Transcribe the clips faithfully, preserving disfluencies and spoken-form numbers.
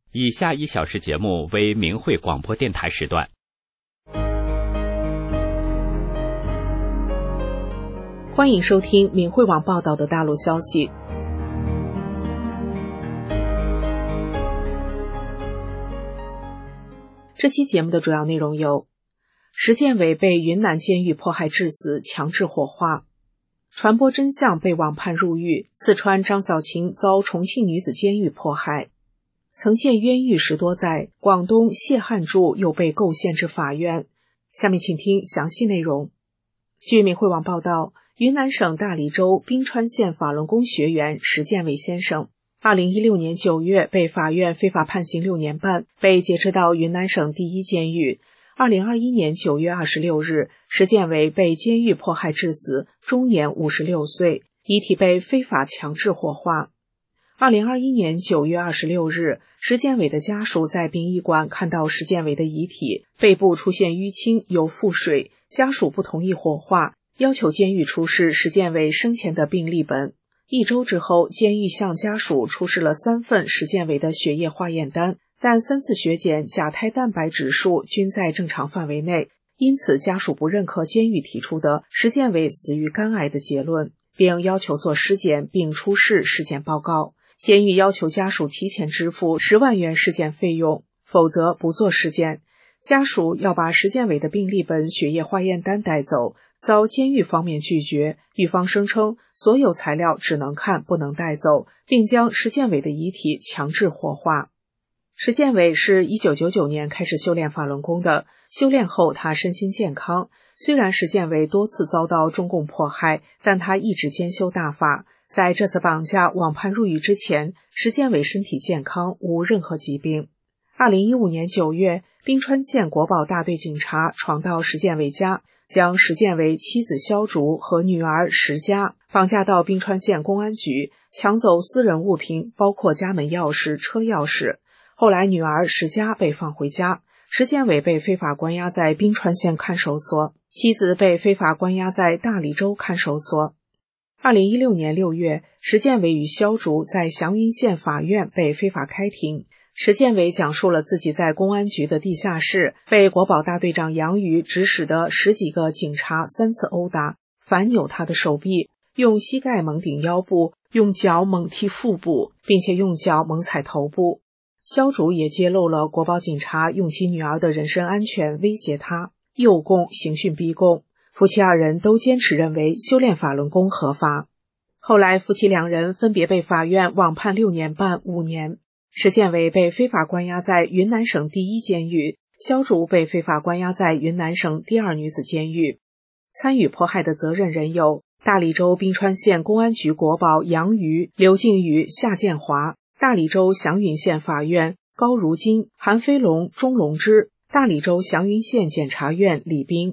以下一小时节目为明慧广播电台时段。 欢迎收听明慧网报道的大陆消息。这期节目的主要内容有：石建伟被云南监狱迫害致死，强制火化；传播真相被网判入狱；四川张小琴遭重庆女子监狱迫害；曾陷冤狱十多载，广东谢汉柱又被构陷至法院。下面请听详细内容。据明慧网报道，云南省大理州宾川县法轮功学员石建伟先生二零一六年九月被法院非法判刑六年半，被劫持到云南省第一监狱。二零二一年九月二十六日，石建伟被监狱迫害致死，终年五十六岁，遗体被非法强制火化。二零二一年九月二十六日，石建伟的家属在殡仪馆看到石建伟的遗体，背部出现淤青，有腹水，家属不同意火化，要求监狱出示石建伟生前的病历本。一周之后，监狱向家属出示了三份石建伟的血液化验单，但三次血检甲胎蛋白指数均在正常范围内，因此家属不认可监狱提出的石建伟死于肝癌的结论，并要求做尸检并出示尸检报告。监狱要求家属提前支付十万元尸检费用，否则不做尸检。家属要把石建伟的病历本、血液化验单带走，遭监狱方面拒绝。狱方声称所有材料只能看不能带走，并将石建伟的遗体强制火化。石建伟是一九九九年开始修炼法轮功的，修炼后他身心健康。虽然石建伟多次遭到中共迫害，但他一直兼修大法。在这次绑架网判入狱之前，石建伟身体健康，无任何疾病。二零一五年九月，宾川县国保大队警察闯到石建伟家，将石建伟妻子肖竹和女儿石佳绑架到宾川县公安局，抢走私人物品，包括家门钥匙、车钥匙。后来女儿石佳被放回家，石建伟被非法关押在宾川县看守所，妻子被非法关押在大理州看守所。二零一六年六月，石建伟与肖竹在祥云县法院被非法开庭。石建伟讲述了自己在公安局的地下室被国保大队长杨瑜指使的十几个警察三次殴打，反扭他的手臂，用膝盖猛顶腰部，用脚猛踢腹部，并且用脚猛踩头部。肖竹也揭露了国保警察用其女儿的人身安全威胁他，诱供、刑讯逼供。夫妻二人都坚持认为修炼法轮功合法。后来夫妻两人分别被法院网判六年半、五年。石建伟被非法关押在云南省第一监狱，肖竹被非法关押在云南省第二女子监狱。参与迫害的责任人有大理州宾川县公安局国保杨瑜、刘靖宇、夏建华，大理州祥云县法院高如金、韩飞龙、钟龙之，大理州祥云县检察院李斌。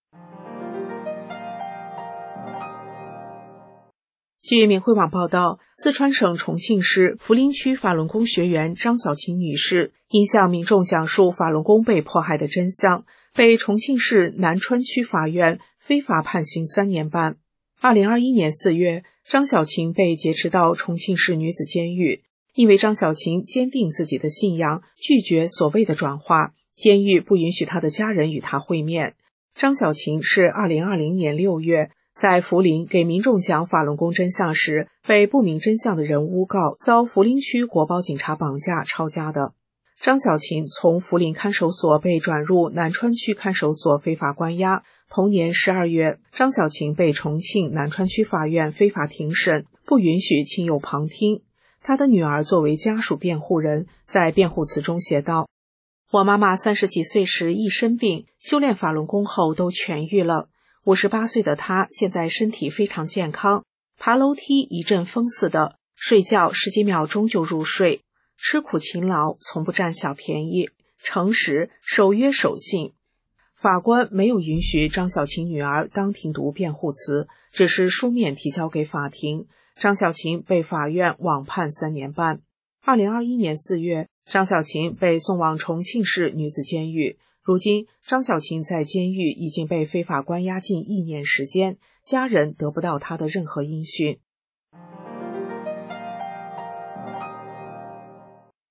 据明慧网报道，四川省重庆市涪陵区法轮功学员张小琴女士因向民众讲述法轮功被迫害的真相，被重庆市南川区法院非法判刑三年半。二零二一年四月，张小琴被劫持到重庆市女子监狱。因为张小琴坚定自己的信仰，拒绝所谓的转化，监狱不允许她的家人与她会面。张小琴是二零二零年六月在涪陵给民众讲法轮功真相时，被不明真相的人诬告，遭涪陵区国保警察绑架抄家的。张小琴从涪陵看守所被转入南川区看守所非法关押。同年十二月，张小琴被重庆南川区法院非法庭审，不允许亲友旁听。她的女儿作为家属辩护人，在辩护词中写道：我妈妈三十几岁时一生病，修炼法轮功后都痊愈了。五十八岁的她现在身体非常健康，爬楼梯一阵风似的，睡觉十几秒钟就入睡，吃苦勤劳，从不占小便宜，诚实，守约守信。法官没有允许张小琴女儿当庭读辩护词，只是书面提交给法庭。张小琴被法院网判三年半。二零二一年四月，张小琴被送往重庆市女子监狱。如今，张小琴在监狱已经被非法关押近一年时间，家人得不到她的任何音讯。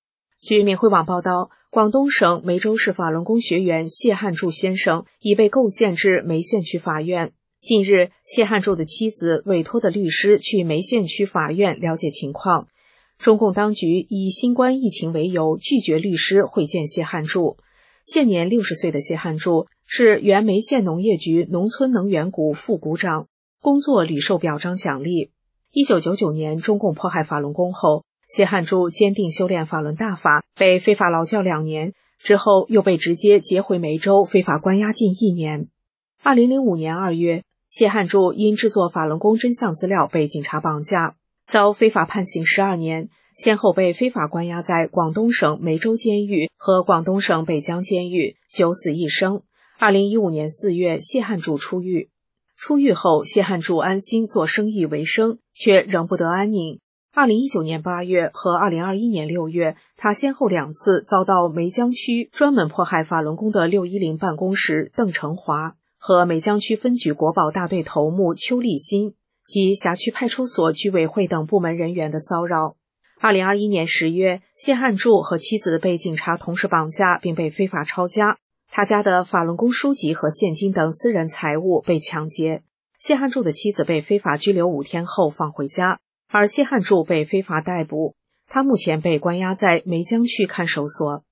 据明慧网报道，广东省梅州市法轮功学员谢汉柱先生已被构陷至梅县区法院。近日，谢汉柱的妻子委托的律师去梅县区法院了解情况。中共当局以新冠疫情为由，拒绝律师会见谢汉柱。现年六十岁的谢汉柱是原梅县农业局农村能源股副股长，工作屡受表彰奖励。一九九九年中共迫害法轮功后，谢汉柱坚定修炼法轮大法，被非法劳教两年，之后又被直接劫回梅州，非法关押近一年。二零零五年二月，谢汉柱因制作法轮功真相资料被警察绑架，遭非法判刑十二年，先后被非法关押在广东省梅州监狱和广东省北江监狱，九死一生。二零一五年四月，谢汉柱出狱。出狱后，谢汉柱安心做生意为生，却仍不得安宁。二零一九年八月和二零二一年六月，他先后两次遭到梅江区专门迫害法轮功的六一零办公室邓成华和梅江区分局国保大队头目邱立新及辖区派出所居委会等部门人员的骚扰。二零二一年十月，谢汉柱和妻子被警察同时绑架，并被非法抄家。他家的法轮功书籍和现金等私人财物被抢劫。谢汉柱的妻子被非法拘留五天后放回家，而谢汉柱被非法逮捕。他目前被关押在梅江区看守所。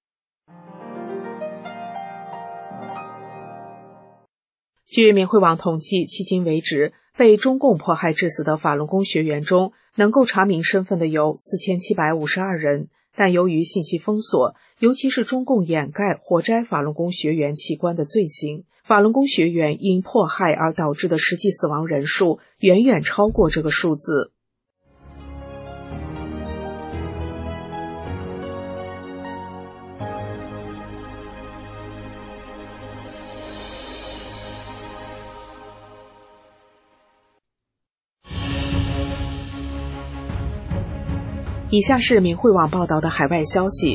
据明慧网统计，迄今为止，被中共迫害致死的法轮功学员中，能够查明身份的有四千七百五十二人，但由于信息封锁，尤其是中共掩盖或摘法轮功学员器官的罪行，法轮功学员因迫害而导致的实际死亡人数远远超过这个数字。以下是明慧网报道的海外消息，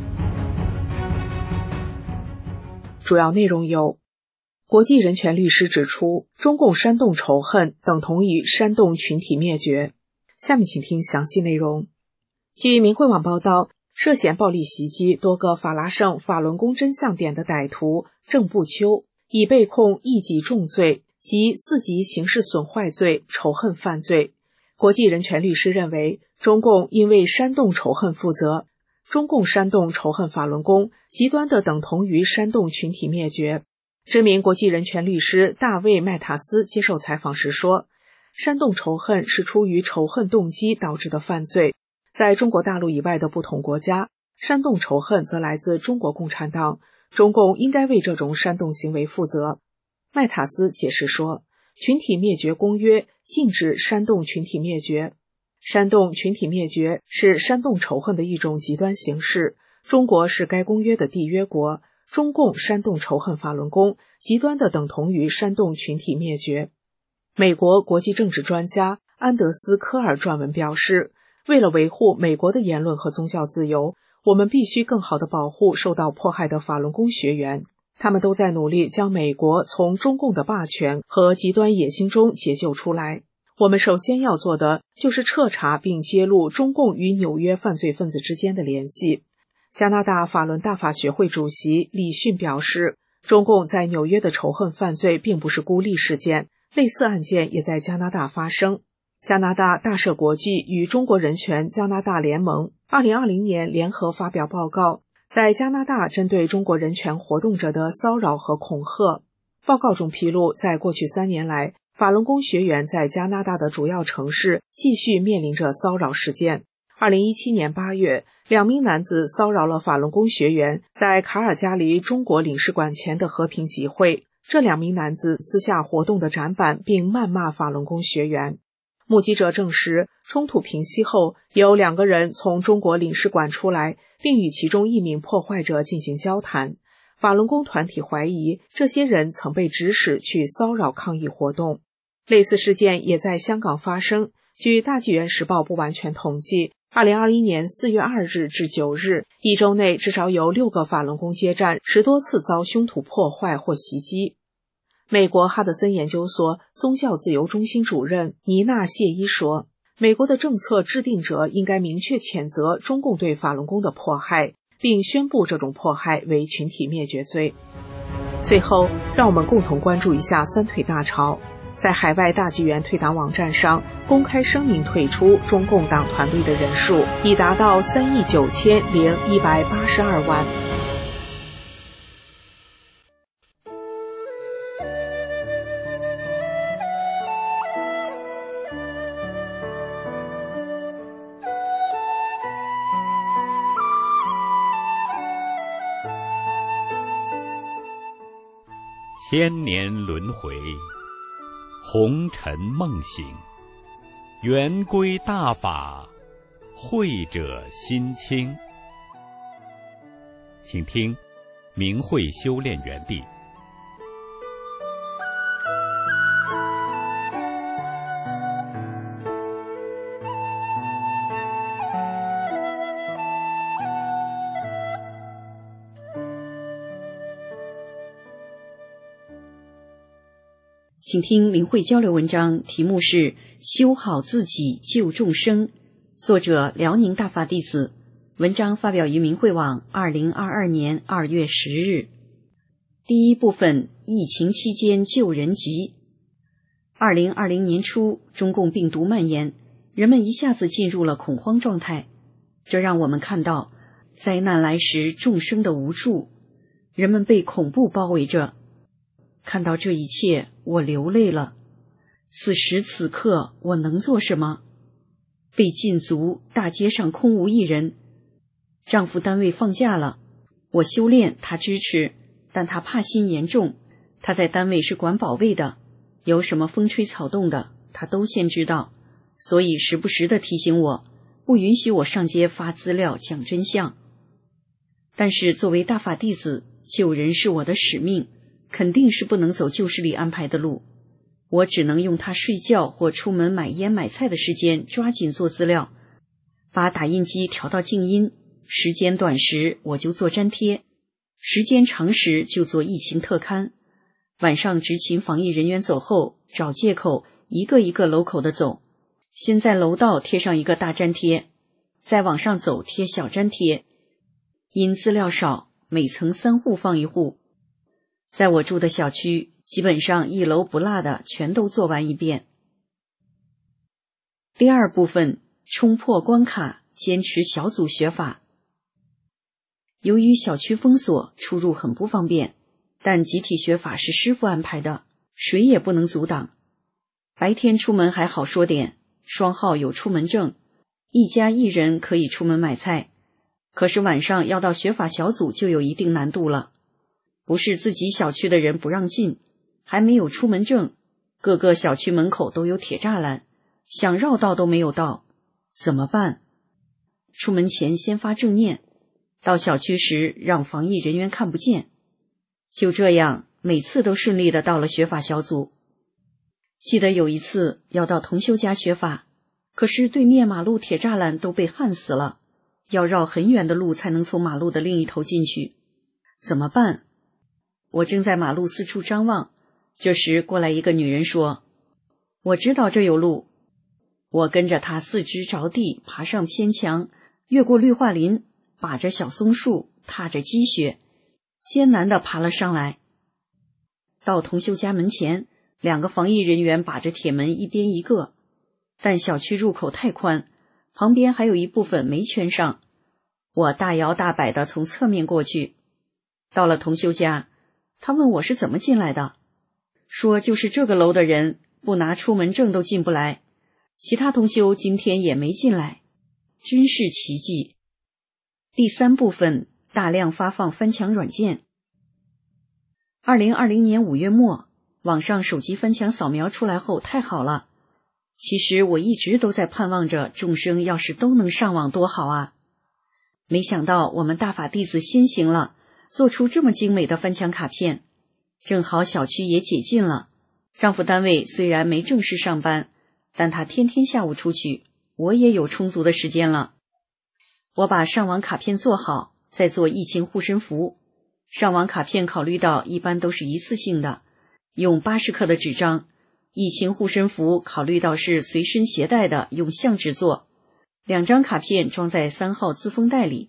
主要内容有：国际人权律师指出，中共煽动仇恨等同于煽动群体灭绝。下面请听详细内容。据明慧网报道，涉嫌暴力袭击多个法拉盛法轮功真相点的歹徒郑步秋已被控一级重罪及四级刑事损坏罪仇恨犯罪。国际人权律师认为，中共因为煽动仇恨负责，中共煽动仇恨法轮功，极端的等同于煽动群体灭绝。知名国际人权律师大卫·麦塔斯接受采访时说，煽动仇恨是出于仇恨动机导致的犯罪。在中国大陆以外的不同国家，煽动仇恨则来自中国共产党，中共应该为这种煽动行为负责。麦塔斯解释说，群体灭绝公约禁止煽动群体灭绝，煽动群体灭绝是煽动仇恨的一种极端形式。中国是该公约的缔约国，中共煽动仇恨法轮功，极端的等同于煽动群体灭绝。美国国际政治专家安德斯·科尔撰文表示，为了维护美国的言论和宗教自由，我们必须更好地保护受到迫害的法轮功学员。他们都在努力将美国从中共的霸权和极端野心中解救出来。我们首先要做的就是彻查并揭露中共与纽约犯罪分子之间的联系。加拿大法轮大法学会主席李迅表示，中共在纽约的仇恨犯罪并不是孤立事件，类似案件也在加拿大发生。加拿大大赦国际与中国人权加拿大联盟二零二零年联合发表报告，在加拿大针对中国人权活动者的骚扰和恐吓。报告中披露，在过去三年来，法轮功学员在加拿大的主要城市继续面临着骚扰事件。二零一七年八月，两名男子骚扰了法轮功学员在卡尔加里中国领事馆前的和平集会。这两名男子撕下活动的展板，并谩骂法轮功学员。目击者证实，冲突平息后，有两个人从中国领事馆出来，并与其中一名破坏者进行交谈。法轮功团体怀疑这些人曾被指使去骚扰抗议活动。类似事件也在香港发生。据大纪元时报不完全统计，二零二一年四月二日至九日，一周内至少有六个法轮功街站十多次遭凶徒破坏或袭击。美国哈德森研究所宗教自由中心主任尼娜谢伊说，美国的政策制定者应该明确谴责中共对法轮功的迫害， 并宣布这种迫害为群体灭绝罪。最后，让我们共同关注一下三退大潮。在海外大纪元退党网站上公开声明退出中共党团队的人数已达到三亿九千零一百八十二万。 千年轮回，红尘梦醒，圆规大法，慧者心清。请听明慧修炼园地。 请听明慧交流文章，题目是修好自己救众生，作者辽宁大法弟子，文章发表于明慧网二零二二年二月十日。第一部分，疫情期间救人急。二零二零年初，中共病毒蔓延，人们一下子进入了恐慌状态，这让我们看到灾难来时众生的无助，人们被恐怖包围着。看到这一切，我流泪了。此时此刻，我能做什么？被禁足，大街上空无一人。丈夫单位放假了，我修炼，他支持，但他怕心严重。他在单位是管保卫的，有什么风吹草动的，他都先知道，所以时不时地提醒我，不允许我上街发资料讲真相。但是作为大法弟子，救人是我的使命，肯定是不能走旧势力安排的路，我只能用他睡觉或出门买烟买菜的时间抓紧做资料，把打印机调到静音，时间短时我就做粘贴，时间长时就做疫情特刊。晚上执勤防疫人员走后，找借口一个一个楼口的走，先在楼道贴上一个大粘贴，再往上走贴小粘贴，因资料少，每层三户放一户。在我住的小区，基本上一楼不落的全都做完一遍。第二部分，冲破关卡，坚持小组学法。由于小区封锁，出入很不方便，但集体学法是师父安排的，谁也不能阻挡。白天出门还好说点，双号有出门证，一家一人可以出门买菜，可是晚上要到学法小组就有一定难度了。不是自己小区的人不让进，还没有出门证，各个小区门口都有铁栅栏，想绕道都没有道，怎么办？出门前先发正念，到小区时让防疫人员看不见。就这样，每次都顺利的到了学法小组。记得有一次要到同修家学法，可是对面马路铁栅栏都被焊死了，要绕很远的路才能从马路的另一头进去，怎么办？我正在马路四处张望，这时过来一个女人说，我知道这有路。我跟着她四肢着地，爬上偏墙，越过绿化林，把着小松树，踏着积雪，艰难地爬了上来。到同修家门前，两个防疫人员把着铁门一边一个，但小区入口太宽，旁边还有一部分没圈上，我大摇大摆地从侧面过去。到了同修家，他问我是怎么进来的，说就是这个楼的人不拿出门证都进不来，其他同修今天也没进来，真是奇迹。第三部分，大量发放翻墙软件。二零二零年五月末，网上手机翻墙扫描出来后太好了，其实我一直都在盼望着众生要是都能上网多好啊。没想到我们大法弟子先行了，做出这么精美的翻墙卡片，正好小区也解禁了。丈夫单位虽然没正式上班，但他天天下午出去，我也有充足的时间了。我把上网卡片做好，再做疫情护身符。上网卡片考虑到一般都是一次性的，用八十克的纸张。疫情护身符考虑到是随身携带的，用相纸做。两张卡片装在三号自封袋里，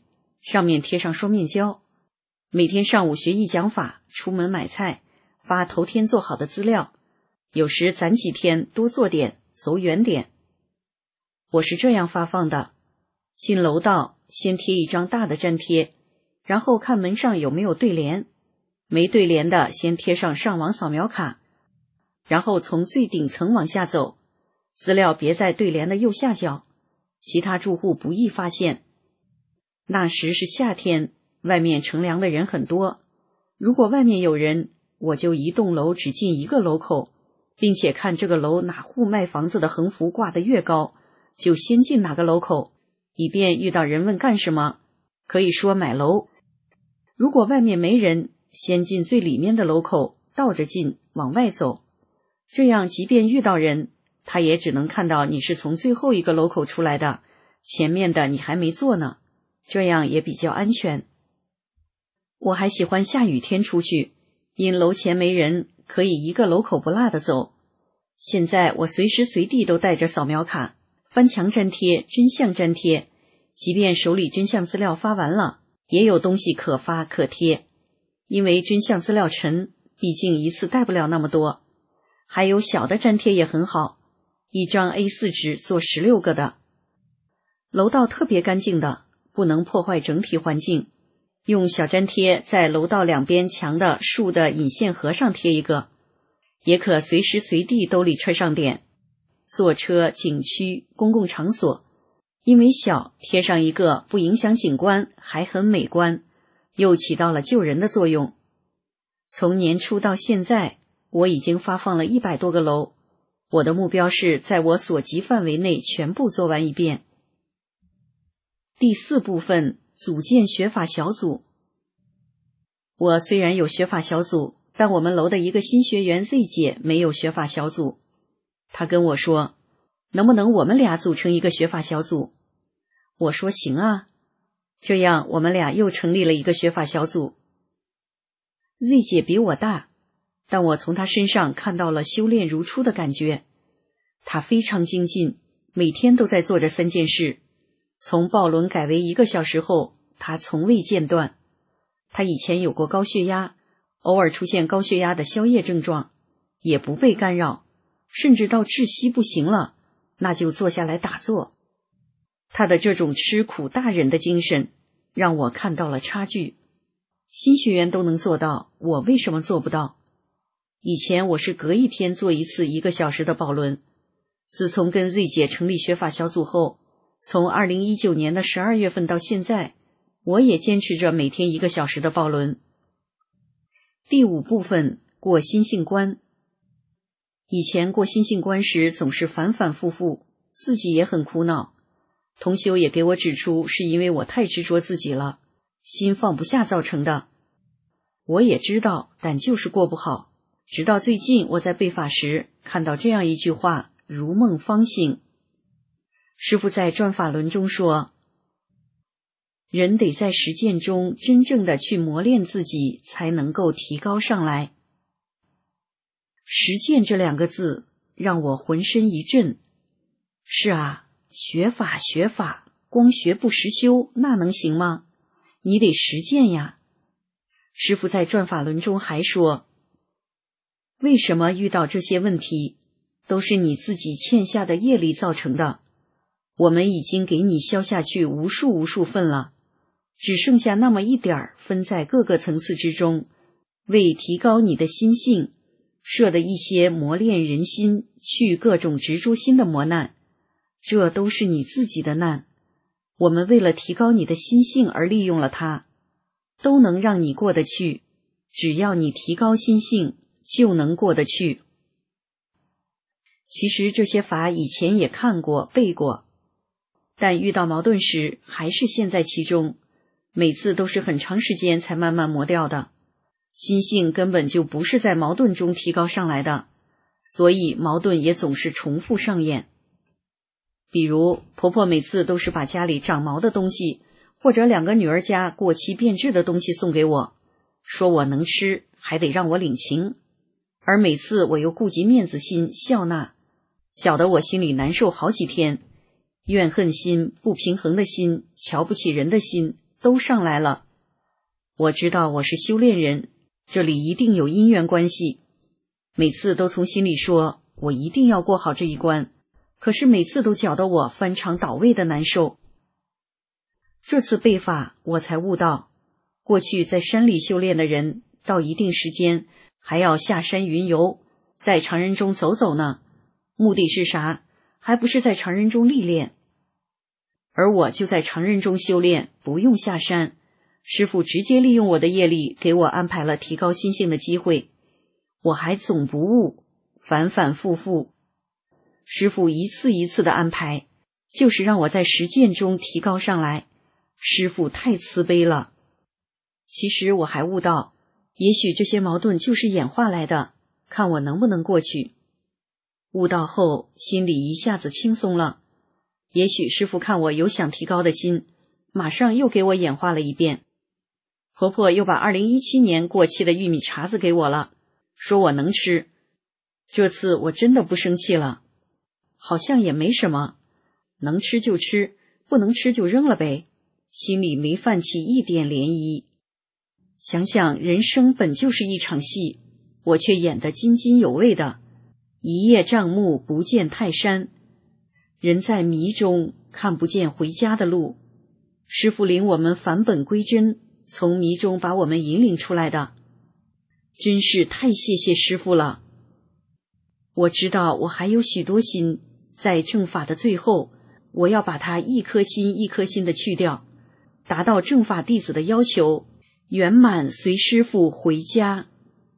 上面贴上双面胶，每天上午学艺讲法，出门买菜，发头天做好的资料，有时攒几天多做点，走远点。我是这样发放的：进楼道先贴一张大的粘贴，然后看门上有没有对联，没对联的先贴上上网扫描卡，然后从最顶层往下走，资料别在对联的右下角，其他住户不易发现。那时是夏天，外面乘凉的人很多，如果外面有人，我就一栋楼只进一个楼口，并且看这个楼哪户卖房子的横幅挂得越高，就先进哪个楼口，以便遇到人问干什么，可以说买楼。如果外面没人，先进最里面的楼口，倒着进，往外走，这样即便遇到人，他也只能看到你是从最后一个楼口出来的，前面的你还没坐呢，这样也比较安全。我还喜欢下雨天出去，因楼前没人，可以一个楼口不落的走。现在我随时随地都带着扫描卡，翻墙粘贴、真相粘贴，即便手里真相资料发完了，也有东西可发可贴。因为真相资料沉，毕竟一次带不了那么多。还有小的粘贴也很好，一张 A 四 纸做十六个的。楼道特别干净的，不能破坏整体环境，用小粘贴在楼道两边墙的竖的引线盒上贴一个，也可随时随地兜里揣上点。坐车、景区、公共场所，因为小，贴上一个不影响景观，还很美观，又起到了救人的作用。从年初到现在，我已经发放了一百多个楼，我的目标是在我所及范围内全部做完一遍。第四部分，组建学法小组。我虽然有学法小组，但我们楼的一个新学员 Z 姐没有学法小组。她跟我说，能不能我们俩组成一个学法小组？我说行啊，这样我们俩又成立了一个学法小组。Z 姐比我大，但我从她身上看到了修炼如初的感觉。她非常精进，每天都在做这三件事。从抱轮改为一个小时后，她从未间断。她以前有过高血压，偶尔出现高血压的宵夜症状，也不被干扰，甚至到窒息不行了，那就坐下来打坐。她的这种吃苦大忍的精神，让我看到了差距。新学员都能做到，我为什么做不到？以前我是隔一天做一次一个小时的抱轮，自从跟 Z 姐成立学法小组后，从二零一九年的十二月份到现在，我也坚持着每天一个小时的抱轮。第五部分，过心性关。以前过心性关时总是反反复复，自己也很苦恼。同修也给我指出，是因为我太执着自己了，心放不下造成的。我也知道，但就是过不好。直到最近我在背法时看到这样一句话，如梦方醒。师父在转法轮中说，人得在实践中真正的去磨练自己，才能够提高上来。实践这两个字让我浑身一震。是啊，学法学法，光学不实修，那能行吗？你得实践呀。师父在转法轮中还说，为什么遇到这些问题，都是你自己欠下的业力造成的。我们已经给你消下去无数无数份了，只剩下那么一点儿分在各个层次之中，为提高你的心性，设的一些磨练人心、去各种执着心的磨难，这都是你自己的难。我们为了提高你的心性而利用了它，都能让你过得去，只要你提高心性，就能过得去。其实这些法以前也看过背过，但遇到矛盾时还是陷在其中，每次都是很长时间才慢慢磨掉的。心性根本就不是在矛盾中提高上来的，所以矛盾也总是重复上演。比如婆婆每次都是把家里长毛的东西，或者两个女儿家过期变质的东西送给我，说我能吃，还得让我领情，而每次我又顾及面子心笑纳，搅得我心里难受好几天，怨恨心、不平衡的心、瞧不起人的心都上来了。我知道我是修炼人，这里一定有因缘关系，每次都从心里说我一定要过好这一关，可是每次都搅得我翻肠倒胃的难受。这次背法我才悟到，过去在山里修炼的人到一定时间还要下山云游，在常人中走走呢，目的是啥？还不是在常人中历练。而我就在常人中修炼，不用下山，师父直接利用我的业力给我安排了提高心性的机会，我还总不悟，反反复复。师父一次一次的安排，就是让我在实践中提高上来，师父太慈悲了。其实我还悟到，也许这些矛盾就是演化来的，看我能不能过去。悟到后，心里一下子轻松了。也许师父看我有想提高的心，马上又给我演化了一遍。婆婆又把二零一七年过期的玉米碴子给我了，说我能吃。这次我真的不生气了，好像也没什么，能吃就吃，不能吃就扔了呗，心里没泛起一点涟漪。想想人生本就是一场戏，我却演得津津有味的，一叶障目不见泰山，人在迷中看不见回家的路。师父领我们返本归真，从迷中把我们引领出来的，真是太谢谢师父了。我知道我还有许多心，在正法的最后，我要把它一颗心一颗心的去掉，达到正法弟子的要求，圆满随师父回家。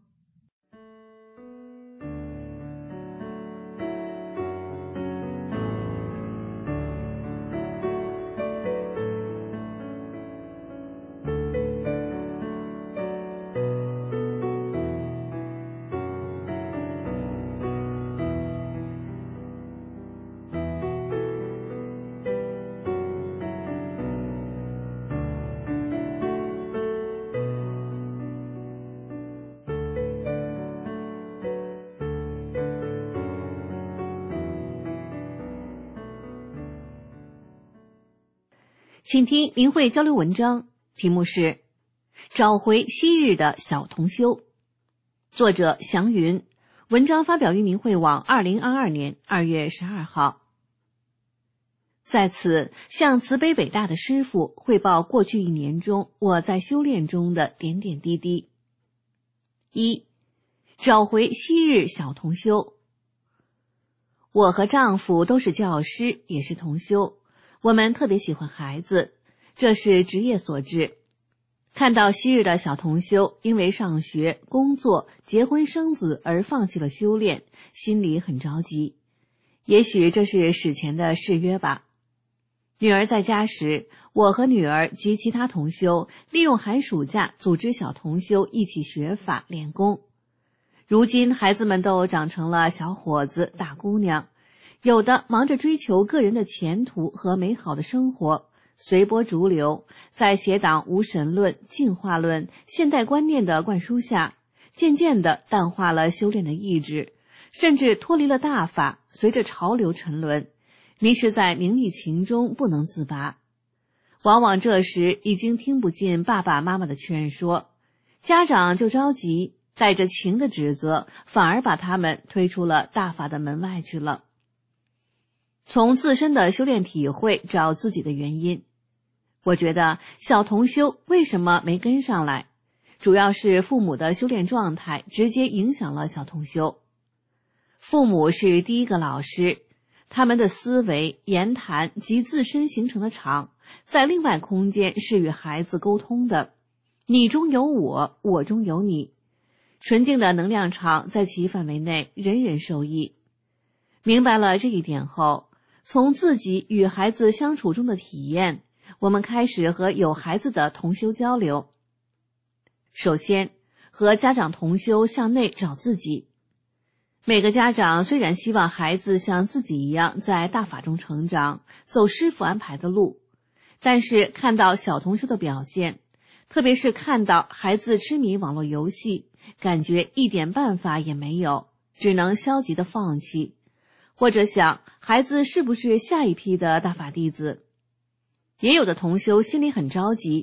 请听明慧交流文章，题目是《找回昔日的小同修》，作者祥云，文章发表于明慧网二零二二年二月十二号。在此向慈悲伟大的师父汇报过去一年中我在修炼中的点点滴滴。一、找回昔日小同修。我和丈夫都是教师，也是同修，我们特别喜欢孩子，这是职业所致。看到昔日的小同修因为上学、工作、结婚生子而放弃了修炼，心里很着急。也许这是史前的誓约吧。女儿在家时，我和女儿及其他同修利用寒暑假组织小同修一起学法练功。如今孩子们都长成了小伙子、大姑娘，有的忙着追求个人的前途和美好的生活，随波逐流，在邪党无神论、进化论、现代观念的灌输下，渐渐地淡化了修炼的意志，甚至脱离了大法，随着潮流沉沦，迷失在名利情中不能自拔。往往这时已经听不进爸爸妈妈的劝说，家长就着急，带着情的指责，反而把他们推出了大法的门外去了。从自身的修炼体会找自己的原因，我觉得小同修为什么没跟上来，主要是父母的修炼状态直接影响了小同修。父母是第一个老师，他们的思维、言谈及自身形成的场，在另外空间是与孩子沟通的，你中有我，我中有你，纯净的能量场在其范围内，人人受益。明白了这一点后，从自己与孩子相处中的体验，我们开始和有孩子的同修交流。首先，和家长同修向内找自己。每个家长虽然希望孩子像自己一样在大法中成长，走师父安排的路，但是看到小同修的表现，特别是看到孩子痴迷网络游戏，感觉一点办法也没有，只能消极的放弃，或者想孩子是不是下一批的大法弟子。也有的同修心里很着急，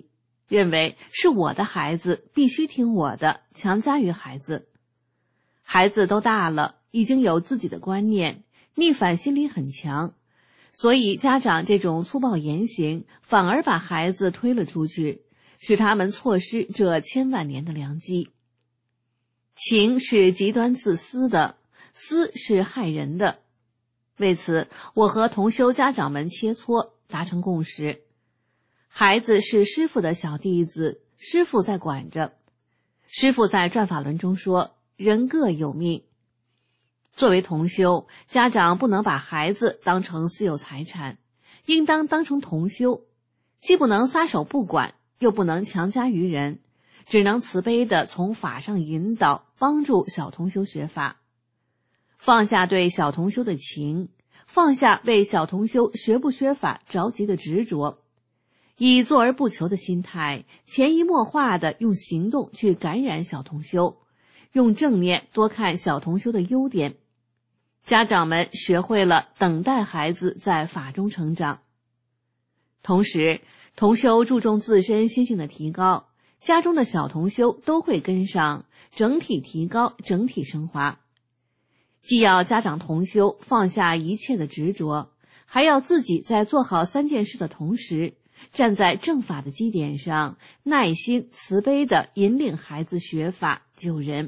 认为是我的孩子，必须听我的，强加于孩子。孩子都大了，已经有自己的观念，逆反心理很强，所以家长这种粗暴言行反而把孩子推了出去，使他们错失这千万年的良机。情是极端自私的，私是害人的。为此，我和同修家长们切磋，达成共识。孩子是师父的小弟子，师父在管着。师父在转法轮中说，人各有命。作为同修，家长不能把孩子当成私有财产，应当当成同修，既不能撒手不管，又不能强加于人，只能慈悲地从法上引导，帮助小同修学法。放下对小同修的情，放下为小同修学不学法着急的执着，以做而不求的心态，潜移默化地用行动去感染小同修，用正面多看小同修的优点。家长们学会了等待孩子在法中成长。同时，同修注重自身心性的提高，家中的小同修都会跟上，整体提高，整体升华。既要家长同修放下一切的执着，还要自己在做好三件事的同时，站在正法的基点上，耐心慈悲地引领孩子学法救人。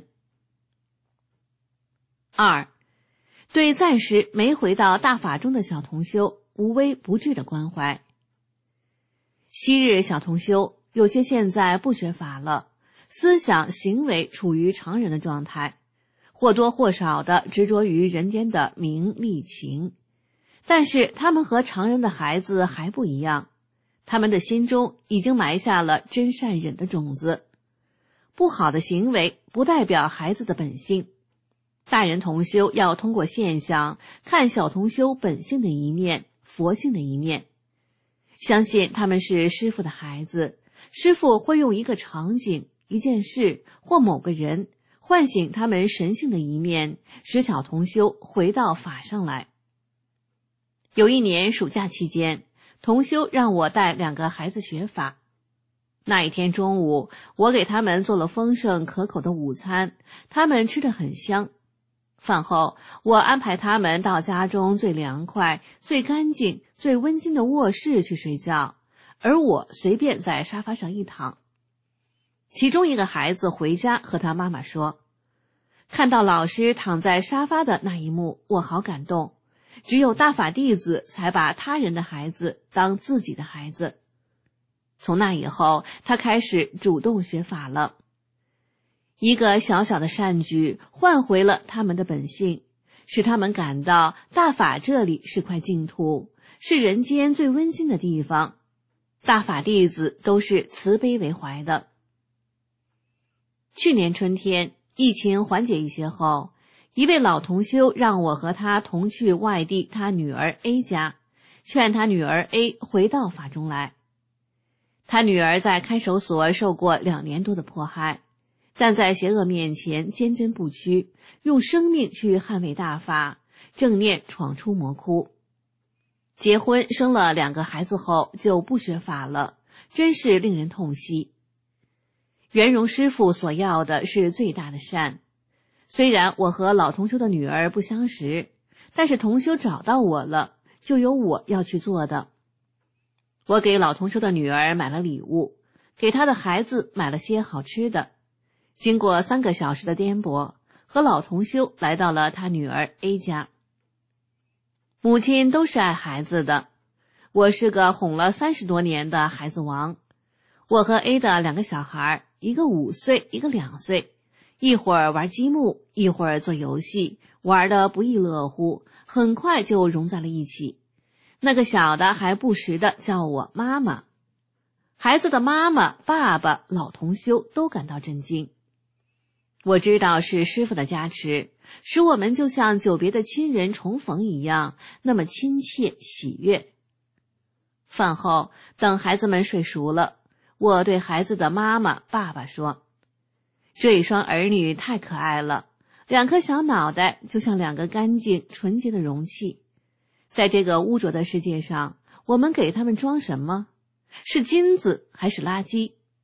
二，对暂时没回到大法中的小同修无微不至的关怀。昔日小同修有些现在不学法了，思想行为处于常人的状态，或多或少的执着于人间的名利情，但是他们和常人的孩子还不一样，他们的心中已经埋下了真善忍的种子。不好的行为不代表孩子的本性，大人同修要通过现象看小同修本性的一面，佛性的一面。相信他们是师父的孩子，师父会用一个场景、一件事或某个人唤醒他们神性的一面，使小同修回到法上来。有一年暑假期间，同修让我带两个孩子学法。那一天中午，我给他们做了丰盛可口的午餐，他们吃得很香。饭后，我安排他们到家中最凉快、最干净、最温馨的卧室去睡觉，而我随便在沙发上一躺。其中一个孩子回家和他妈妈说，看到老师躺在沙发的那一幕，我好感动，只有大法弟子才把他人的孩子当自己的孩子。从那以后，他开始主动学法了。一个小小的善举换回了他们的本性，使他们感到大法这里是块净土，是人间最温馨的地方。大法弟子都是慈悲为怀的。去年春天，疫情缓解一些后，一位老同修让我和他同去外地他女儿 A 家，劝他女儿 A 回到法中来。他女儿在看守所受过两年多的迫害，但在邪恶面前坚贞不屈，用生命去捍卫大法，正念闯出魔窟。结婚生了两个孩子后就不学法了，真是令人痛惜。圆融师父所要的是最大的善。虽然我和老同修的女儿不相识，但是同修找到我了，就有我要去做的。我给老同修的女儿买了礼物，给他的孩子买了些好吃的。经过三个小时的颠簸，和老同修来到了他女儿 A 家。母亲都是爱孩子的，我是个哄了三十多年的孩子王。我和 A 的两个小孩，一个五岁，一个两岁，一会儿玩积木，一会儿做游戏，玩得不亦乐乎，很快就融在了一起。那个小的还不时地叫我妈妈。孩子的妈妈、爸爸、老同修都感到震惊。我知道是师父的加持，使我们就像久别的亲人重逢一样，那么亲切喜悦。饭后，等孩子们睡熟了，我对孩子的妈妈、爸爸说，这一双儿女太可爱了，两颗小脑袋就像两个干净纯洁的容器。在这个污浊的世界上，我们给他们装什么？是金子还是垃圾？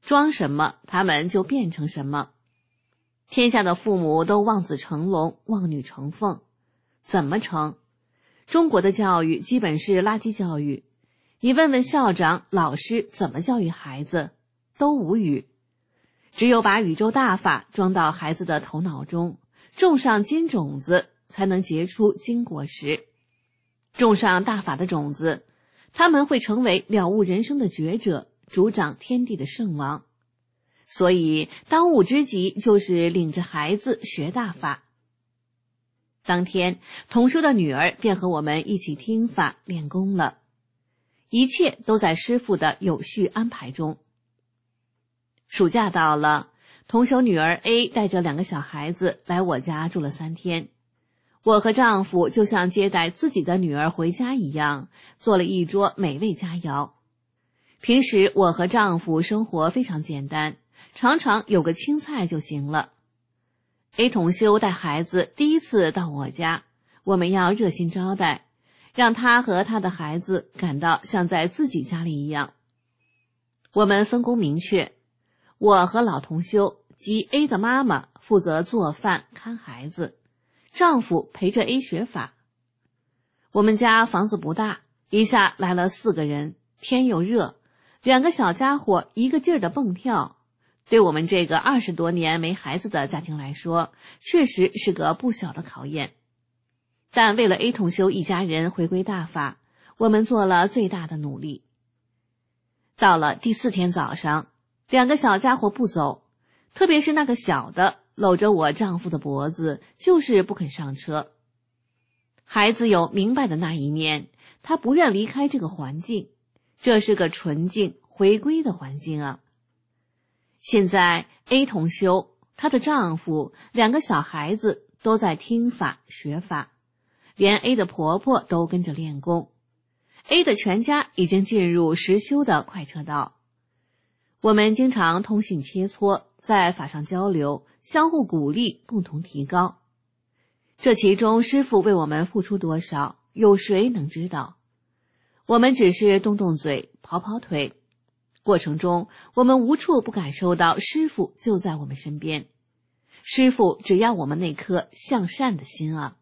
装什么，他们就变成什么。天下的父母都望子成龙，望女成凤。怎么成？中国的教育基本是垃圾教育。你问问校长、老师怎么教育孩子，都无语。只有把宇宙大法装到孩子的头脑中，种上金种子，才能结出金果实。种上大法的种子，他们会成为了悟人生的觉者，主掌天地的圣王。所以当务之急就是领着孩子学大法。当天，同修的女儿便和我们一起听法练功了，一切都在师父的有序安排中。暑假到了，同修女儿 A 带着两个小孩子来我家住了三天。我和丈夫就像接待自己的女儿回家一样，做了一桌美味佳肴。平时我和丈夫生活非常简单，常常有个青菜就行了。A 同修带孩子第一次到我家，我们要热心招待，让他和他的孩子感到像在自己家里一样。我们分工明确，我和老同修及 A 的妈妈负责做饭看孩子，丈夫陪着 A 学法。我们家房子不大，一下来了四个人，天又热，两个小家伙一个劲儿的蹦跳，对我们这个二十多年没孩子的家庭来说，确实是个不小的考验。但为了 A 同修一家人回归大法，我们做了最大的努力。到了第四天早上，两个小家伙不走，特别是那个小的搂着我丈夫的脖子，就是不肯上车。孩子有明白的那一面，他不愿离开这个环境，这是个纯净回归的环境啊。现在 A 同修、她的丈夫、两个小孩子都在听法学法，连 A 的婆婆都跟着练功。A 的全家已经进入实修的快车道。我们经常通信切磋，在法上交流，相互鼓励，共同提高。这其中师父为我们付出多少，有谁能知道？我们只是动动嘴，跑跑腿，过程中我们无处不感受到师父就在我们身边。师父只要我们那颗向善的心啊。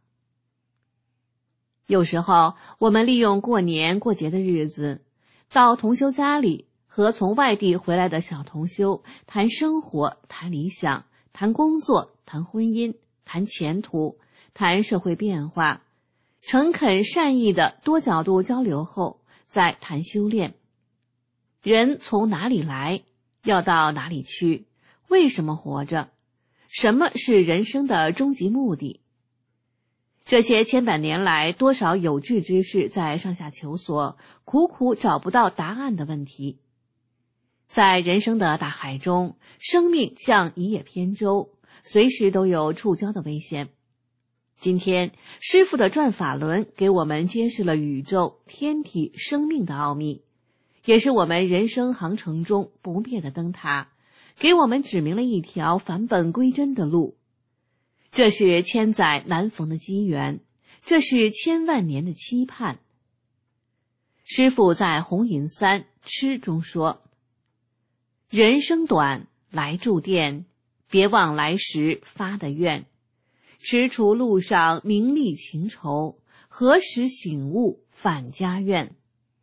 有时候我们利用过年过节的日子，到同修家里，和从外地回来的小同修谈生活，谈理想，谈工作，谈婚姻，谈前途，谈社会变化，诚恳善意的多角度交流后，再谈修炼。人从哪里来，要到哪里去，为什么活着，什么是人生的终极目的？这些千百年来，多少有志之士在上下求索，苦苦找不到答案的问题。在人生的大海中，生命像一叶扁舟，随时都有触礁的危险。今天师父的转法轮给我们揭示了宇宙、天体、生命的奥秘，也是我们人生航程中不灭的灯塔，给我们指明了一条返本归真的路。这是千载难逢的机缘，这是千万年的期盼。师父在红银三吃中说，人生短，来住店，别忘来时发的愿。踟蹰路上名利情仇，何时醒悟返家园？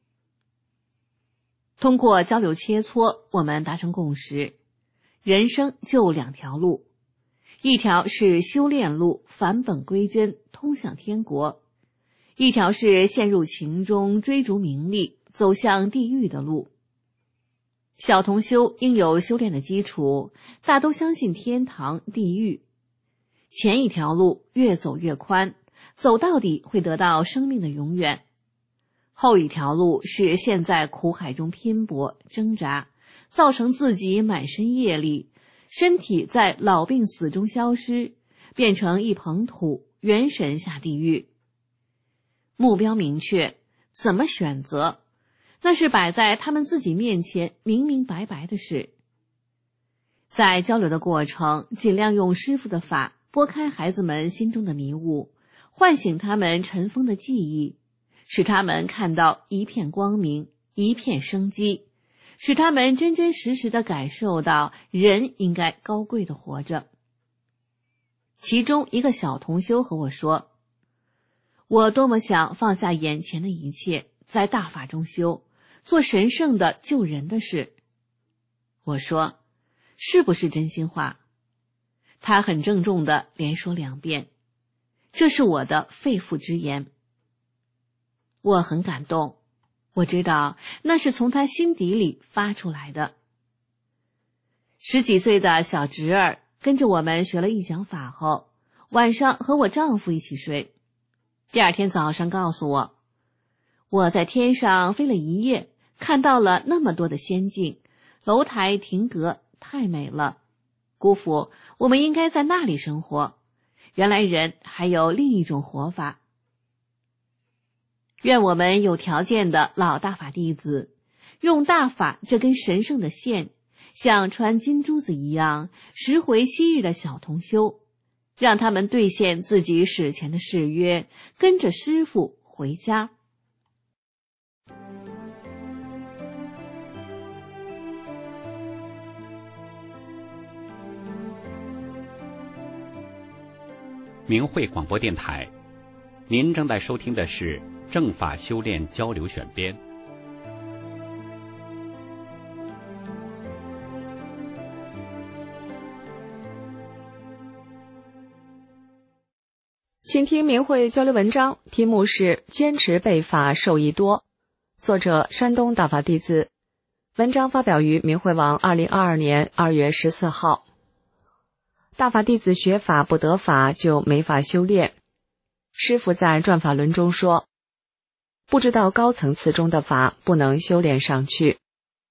通过交流切磋，我们达成共识，人生就两条路，一条是修炼路，返本归真，通向天国；一条是陷入情中，追逐名利，走向地狱的路。小同修应有修炼的基础，大都相信天堂、地狱。前一条路越走越宽，走到底会得到生命的永远。后一条路是陷在苦海中拼搏挣扎，造成自己满身业力，身体在老病死中消失，变成一捧土，元神下地狱。目标明确，怎么选择，那是摆在他们自己面前明明白白的事。在交流的过程，尽量用师父的法拨开孩子们心中的迷雾，唤醒他们尘封的记忆，使他们看到一片光明，一片生机， 使他们真真实实地感受到人应该高贵地活着。其中一个小同修和我说，我多么想放下眼前的一切，在大法中修，做神圣的救人的事。我说，是不是真心话？他很郑重地连说两遍，这是我的肺腑之言。我很感动，我知道那是从他心底里发出来的。十几岁的小侄儿跟着我们学了一讲法后，晚上和我丈夫一起睡。第二天早上告诉我，我在天上飞了一夜，看到了那么多的仙境，楼台亭阁，太美了。姑父，我们应该在那里生活。原来人还有另一种活法。愿我们有条件的老大法弟子，用大法这根神圣的线，像穿金珠子一样，拾回昔日的小同修，让他们兑现自己史前的誓约，跟着师父回家。 明慧广播电台，您正在收听的是正法修炼交流选编。 请听明慧交流文章，题目是坚持背法受益多，作者山东大法弟子，文章发表于明慧网二零二二年二月十四号。大法弟子学法不得法就没法修炼。师父在转法轮中说，不知道高层次中的法不能修炼上去。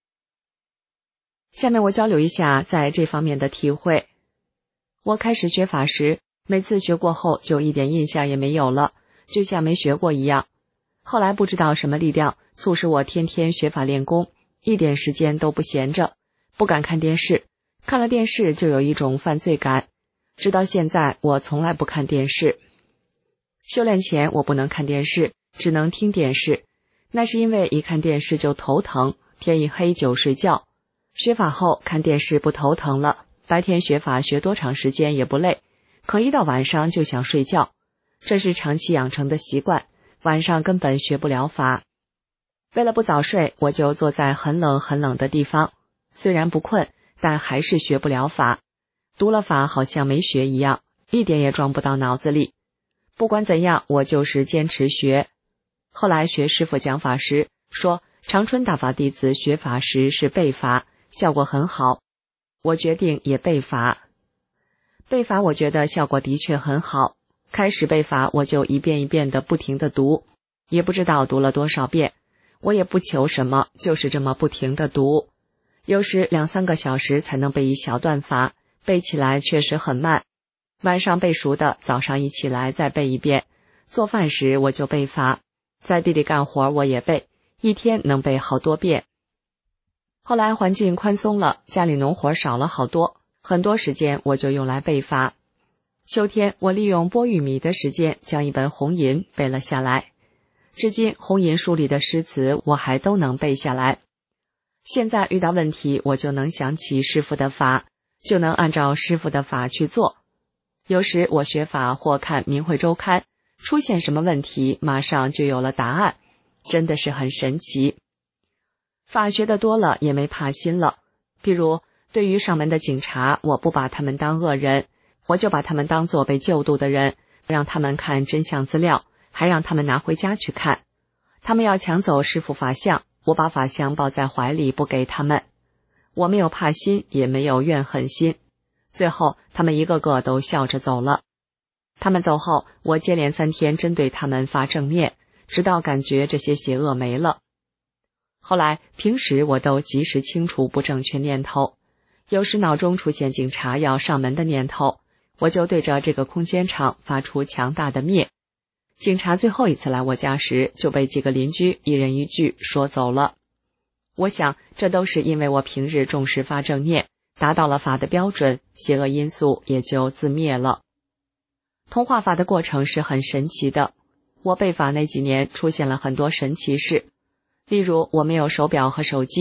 下面我交流一下在这方面的体会。我开始学法时，每次学过后就一点印象也没有了，就像没学过一样。后来不知道什么力量促使我天天学法练功，一点时间都不闲着，不敢看电视，看了电视就有一种犯罪感。直到现在我从来不看电视。修炼前我不能看电视，只能听电视，那是因为一看电视就头疼，天一黑就睡觉。学法后看电视不头疼了，白天学法学多长时间也不累，可一到晚上就想睡觉，这是长期养成的习惯，晚上根本学不了法。为了不早睡，我就坐在很冷很冷的地方，虽然不困，但还是学不了法。读了法好像没学一样，一点也装不到脑子里。不管怎样，我就是坚持学。后来学师父讲法时，说长春大法弟子学法时是背法，效果很好。我决定也背法。背法我觉得效果的确很好。开始背法我就一遍一遍的不停的读，也不知道读了多少遍，我也不求什么，就是这么不停的读。有时两三个小时才能背一小段法，背起来确实很慢。晚上背熟的，早上一起来再背一遍。做饭时我就背法，在地里干活我也背，一天能背好多遍。后来环境宽松了，家里农活少了好多，很多时间我就用来背法。秋天我利用剥玉米的时间，将一本红银背了下来。至今红银书里的诗词我还都能背下来。现在遇到问题，我就能想起师父的法，就能按照师父的法去做。有时我学法或看明慧周刊，出现什么问题，马上就有了答案，真的是很神奇。法学的多了，也没怕心了。比如对于上门的警察，我不把他们当恶人，我就把他们当作被救度的人，让他们看真相资料，还让他们拿回家去看。他们要抢走师父法相，我把法相抱在怀里不给他们。我没有怕心，也没有怨恨心。最后他们一个个都笑着走了。他们走后，我接连三天针对他们发正念，直到感觉这些邪恶没了。后来平时我都及时清除不正确念头，有时脑中出现警察要上门的念头，我就对着这个空间场发出强大的灭。警察最后一次来我家时，就被几个邻居一人一句说走了。我想这都是因为我平日重视发正念，达到了法的标准，邪恶因素也就自灭了。同化法的过程是很神奇的。我背法那几年出现了很多神奇事，例如我没有手表和手机，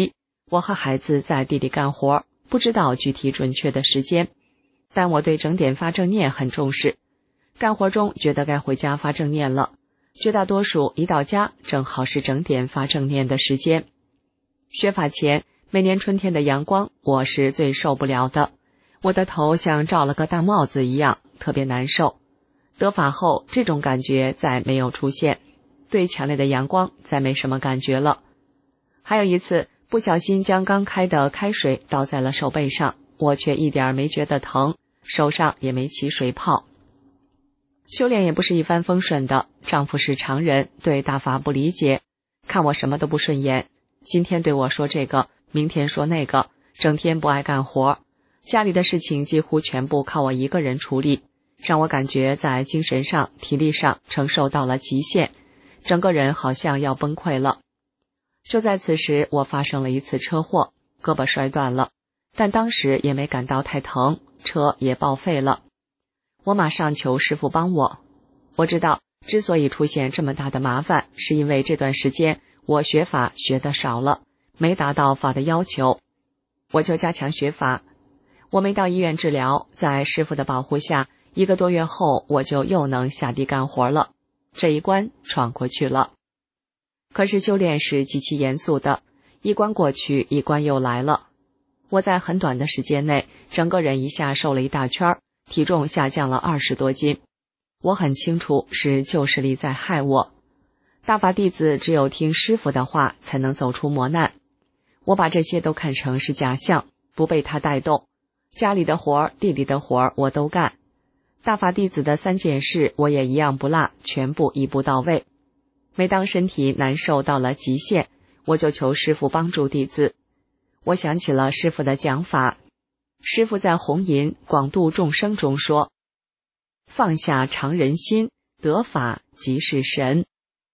我和孩子在地里干活，不知道具体准确的时间，但我对整点发正念很重视。干活中觉得该回家发正念了，绝大多数一到家正好是整点发正念的时间。学法前，每年春天的阳光我是最受不了的，我的头像罩了个大帽子一样，特别难受。得法后，这种感觉再没有出现，对强烈的阳光再没什么感觉了。还有一次，不小心将刚开的开水倒在了手背上，我却一点没觉得疼，手上也没起水泡。修炼也不是一帆风顺的，丈夫是常人，对大法不理解，看我什么都不顺眼，今天对我说这个，明天说那个，整天不爱干活，家里的事情几乎全部靠我一个人处理，让我感觉在精神上、体力上承受到了极限，整个人好像要崩溃了。就在此时，我发生了一次车祸，胳膊摔断了，但当时也没感到太疼，车也报废了。我马上求师父帮我。我知道之所以出现这么大的麻烦，是因为这段时间我学法学得少了，没达到法的要求，我就加强学法。我没到医院治疗，在师父的保护下，一个多月后我就又能下地干活了，这一关闯过去了。可是修炼是极其严肃的，一关过去，一关又来了。我在很短的时间内，整个人一下瘦了一大圈，体重下降了二十多斤。我很清楚是旧势力在害我。大法弟子只有听师父的话，才能走出磨难。我把这些都看成是假象，不被他带动。家里的活儿、地里的活儿我都干。大法弟子的三件事我也一样不落，全部一步到位。每当身体难受到了极限，我就求师父帮助弟子。我想起了师父的讲法，师父在弘淫广度众生中说，放下常人心，得法即是神。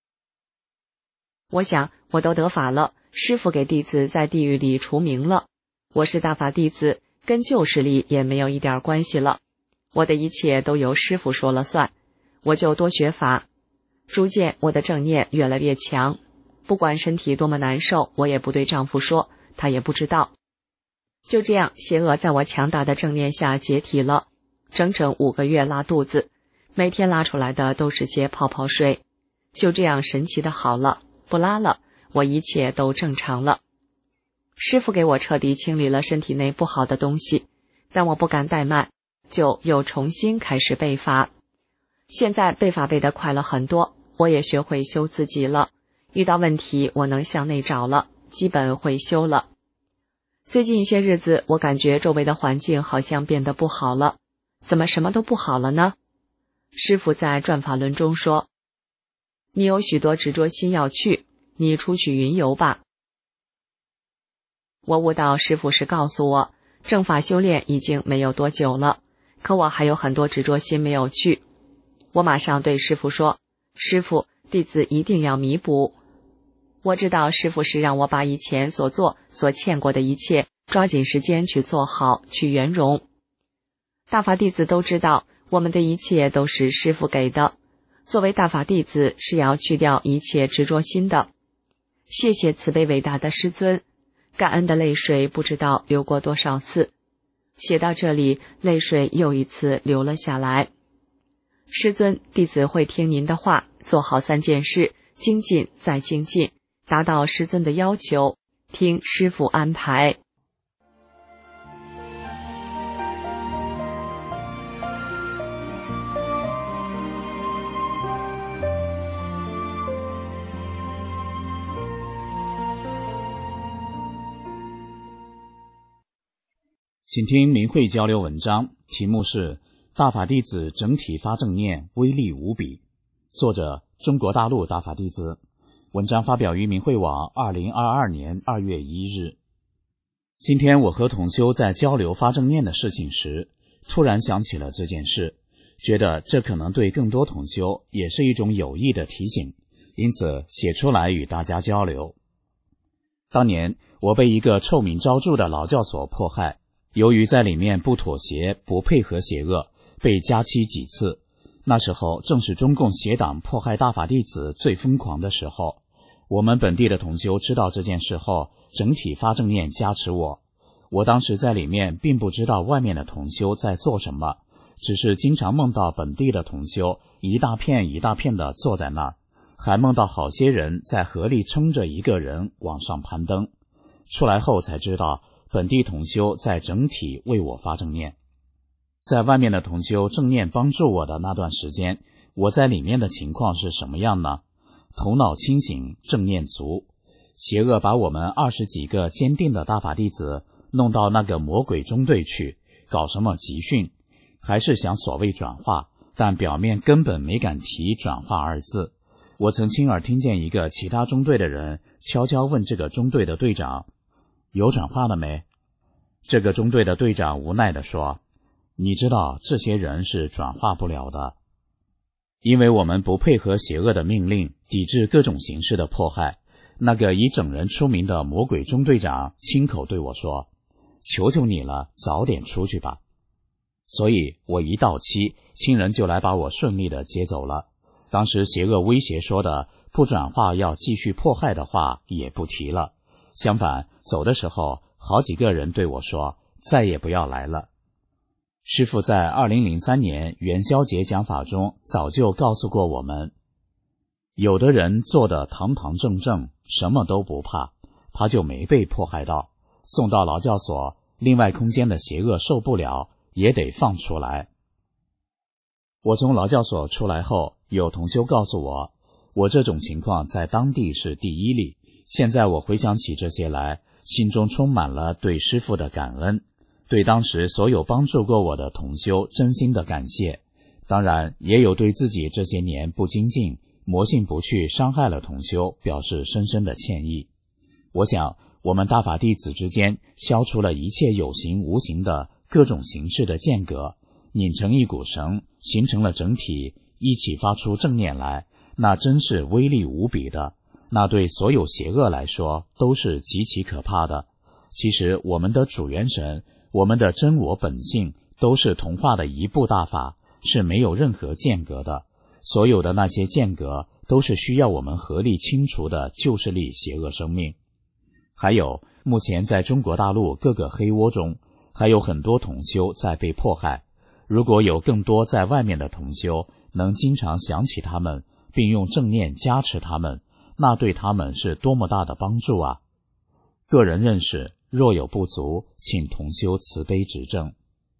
我想我都得法了，师父给弟子在地狱里除名了，我是大法弟子，跟旧势力也没有一点关系了，我的一切都由师父说了算，我就多学法。逐渐我的正念越来越强，不管身体多么难受，我也不对丈夫说，他也不知道。就这样，邪恶在我强大的正念下解体了，整整五个月拉肚子，每天拉出来的都是些泡泡水，就这样神奇的好了，不拉了，我一切都正常了。师父给我彻底清理了身体内不好的东西，但我不敢怠慢，就又重新开始背法。现在背法背得快了很多，我也学会修自己了，遇到问题我能向内找了，基本会修了。最近一些日子，我感觉周围的环境好像变得不好了，怎么什么都不好了呢？师父在转法轮中说，你有许多执着心要去，你出去云游吧。我悟到师父是告诉我，正法修炼已经没有多久了，可我还有很多执着心没有去。我马上对师父说，师父，弟子一定要弥补。我知道师父是让我把以前所做所欠过的一切抓紧时间去做好，去圆融。大法弟子都知道，我们的一切都是师父给的，作为大法弟子是要去掉一切执着心的。谢谢慈悲伟大的师尊，感恩的泪水不知道流过多少次，写到这里，泪水又一次流了下来。师尊，弟子会听您的话，做好三件事，精进再精进，达到师尊的要求，听师父安排。 请听明慧交流文章，题目是大法弟子整体发正念，威力无比。作者中国大陆大法弟子。文章发表于明慧网二零二二年二月一日。今天我和同修在交流发正念的事情时，突然想起了这件事，觉得这可能对更多同修也是一种有益的提醒，因此写出来与大家交流。当年我被一个臭名昭著的劳教所迫害，由于在里面不妥协、不配合邪恶，被加期几次。那时候正是中共邪党迫害大法弟子最疯狂的时候， 我们本地的同修知道这件事后，整体发正念加持我。我当时在里面并不知道外面的同修在做什么，只是经常梦到本地的同修一大片一大片的坐在那儿，还梦到好些人在河里撑着一个人往上攀登。出来后才知道，本地同修在整体为我发正念。在外面的同修正念帮助我的那段时间，我在里面的情况是什么样呢？头脑清醒，正念足。邪恶把我们二十几个坚定的大法弟子弄到那个魔鬼中队去，搞什么集训，还是想所谓转化，但表面根本没敢提转化二字。我曾亲耳听见一个其他中队的人悄悄问这个中队的队长，有转化了没？这个中队的队长无奈地说，你知道这些人是转化不了的，因为我们不配合邪恶的命令，抵制各种形式的迫害。那个以整人出名的魔鬼中队长亲口对我说，求求你了，早点出去吧。所以我一到期，亲人就来把我顺利的接走了。当时邪恶威胁说的不转化要继续迫害的话也不提了，相反走的时候好几个人对我说再也不要来了。师父在二零零三年元宵节讲法中早就告诉过我们，有的人做得堂堂正正，什么都不怕，他就没被迫害到，送到劳教所，另外空间的邪恶受不了，也得放出来。我从劳教所出来后，有同修告诉我，我这种情况在当地是第一例。现在我回想起这些来，心中充满了对师父的感恩，对当时所有帮助过我的同修真心的感谢，当然也有对自己这些年不精进、魔性不去伤害了同修表示深深的歉意。我想我们大法弟子之间消除了一切有形无形的各种形式的间隔，拧成一股绳，形成了整体，一起发出正念来，那真是威力无比的，那对所有邪恶来说都是极其可怕的。其实我们的主元神，我们的真我本性都是同化的一部大法，是没有任何间隔的，所有的那些间隔都是需要我们合力清除的旧势力邪恶生命。还有目前在中国大陆各个黑窝中还有很多同修在被迫害，如果有更多在外面的同修能经常想起他们，并用正念加持他们，那对他们是多么大的帮助啊！个人认识若有不足，请同修慈悲指正。